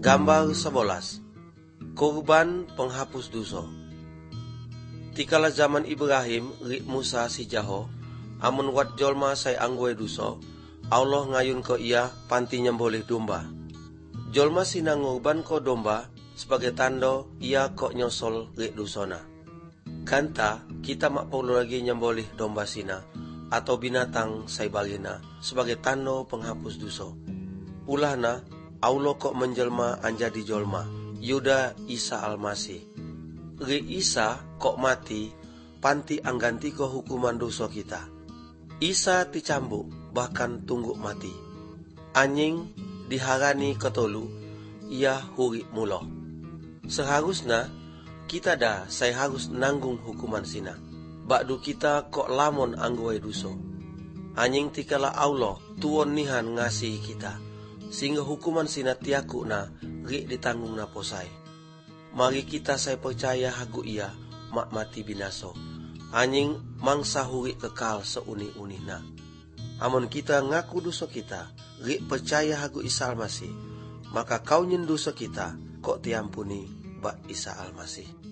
Gambar 11. Korban penghapus dosa. Tikala zaman Ibrahim ri Musa si jaho, amun wat jolma say anggoe dosa, Allah ngayun ko ia panti nyemboleh domba. Jolma sina ngorban ko domba sebagai tando ia kok nyosol ri dosona. Kanta kita mak perlu lagi nyemboleh domba sina atau binatang say bagina sebagai tando penghapus dosa. Ulahna Allah kok menjelma anjadi jolma, Yuda Isa Almasih. Ri Isa kok mati, panti angganti ko hukuman dosa kita. Isa dicambuk, bahkan tungguk mati. Anjing diharani ketolu, ia huri mulo. Seharusnya kita dah saya harus nanggung hukuman sina. Bakdu kita kok lamon anggoe dosa. Anjing tikala Allah tuon nihan ngasih kita, sehingga hukuman sina tiaku na ri ditanggung na posai. Mari kita saya percaya hagu ia mak mati binaso. Anjing mangsa huri kekal seuni-unihna. Amun kita ngaku dosa kita, ri percaya hagu Isa Almasih, maka kau nyen dosa kita kok diampuni bak Isa Almasih.